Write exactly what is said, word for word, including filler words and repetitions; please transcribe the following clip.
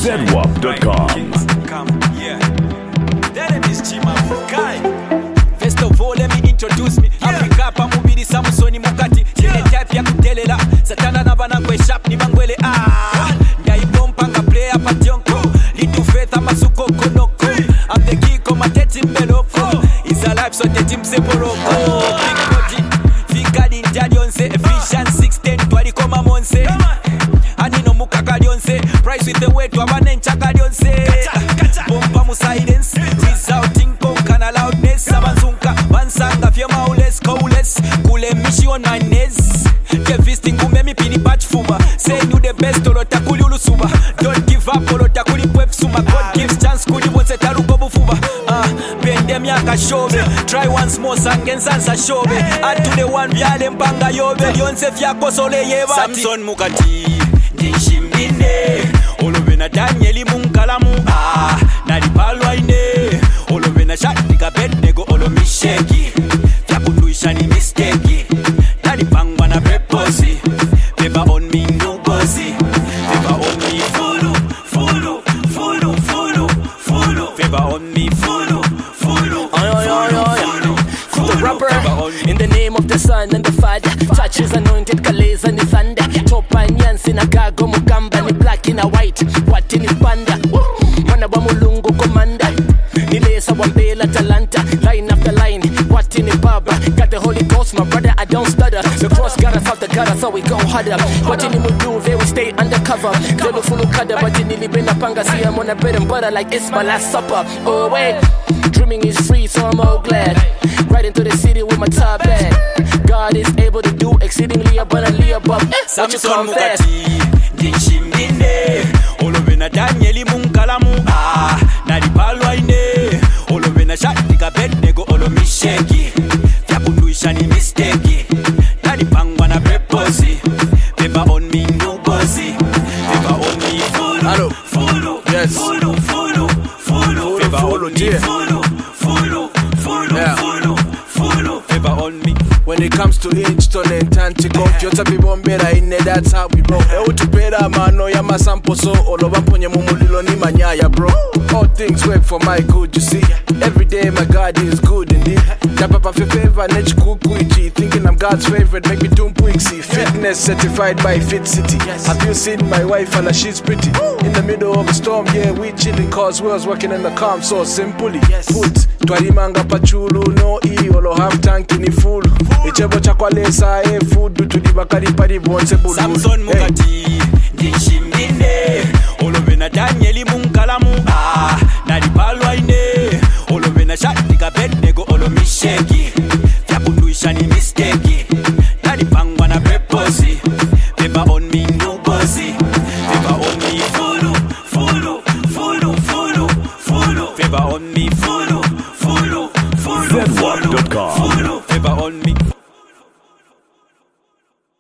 zedwap dot com. First of all, let me introduce me. Africa pa mubiri Samsoni mukati. Jene type ya kutelela. Satana na bana kwe sharp ni bangwele. Ah, ndai bomba nga play apa jonko. Litu feta masuko konoko. I'm the key koma teti mbeloko. It's a life so teti mseporoko. Big body, fika ninja dionse. Efficient six ten twali koma monse. Ani no mukaka dionse. Price with the weight wabane nchaka dionse. Bomba mu silence. Resulting konkana loudness. Abanzunka bansanga fye maules koules. Kule mishi on my knees. Ke fisting kume mi pini patch fuba. Say you the best olota kuli ulusuba. Don't give up olota kuli pwep suma. God gives chance kuli bonse taruko bufuba. Ah, bende miaka shobe. Try once more sangen sansa shobe. Add to the one vyale mpanga yobe. Yonse fyako sole yebati. Samson mukati Nishimbine Olovena Danieli Munkalamu Ah, Naripalwa ine Olovena Shatika Bednego Olo Misheki Fyakunduisha ni misteki Naripangwa na peposi Peba on me nugozi Peba on me fulu Fulu, fulu, fulu, fulu Peba on me fulu Fulu, fulu, fulu The rapper in the name of the Son and the Father touches anointed Kalez and the thunder Top and Yansin Agago Mugamba ni black in a white what in his panda Mana wa mulungu commander Nilesa wambela talanta line after line what in his baba got the Holy Ghost my brother I don't stutter the cross got us out the gutter so we go harder what in him do they will stay undercover Zelo fulu kada but in nilibena panga see I'm on a bread and butter like it's my last supper oh wait dreaming is free so I'm all glad right into the city with my top bag God is able to do exceedingly abundantly above what you confess Nishimbine Olovena Danieli Munkalamu Ah, Naripalwa ine Olovena Shatika Bednego Olo Misheki Fyakunduisha ni misteki Naripangwa na peposi Peba on me nugozi Peba on me fulu Fulu, fulu, fulu, fulu Peba on me fulu Fulu, fulu, fulu, fulu Peba on me. When it comes to Inchton and Tantico, Jota Bibombera in it, that's how we roll. Eu to pera mano ya masampo so Oloba ponye mumulilo ni manyaya bro. All things work for my good, you see. Every day my God is good indeed. Japapa fefeva nech kukuichi. Thinking I'm God's favorite, make me doom puixi. Fitness certified by Fit City. Have you seen my wife? Fella, she's pretty. In the middle of a storm, yeah, we chilling. Cause we was working in the calm, so simply. Put Twarimanga Pachulu, no e, olo half tank in the full. Ichebo chakwalesa e food to the bakari pari bonse bulu. Samson mukati Nishimbine Olovena Danieli Munkalamu Ah, Naripalwa ine Olovena Shatika Bednego Olo Misheki Fyakunduisha ni misteki Naripangwa na peposi Peba on me nugozi Peba on me fulu Fulu, fulu, fulu, fulu Peba on me fulu Fulu, fulu, zedwap dot com.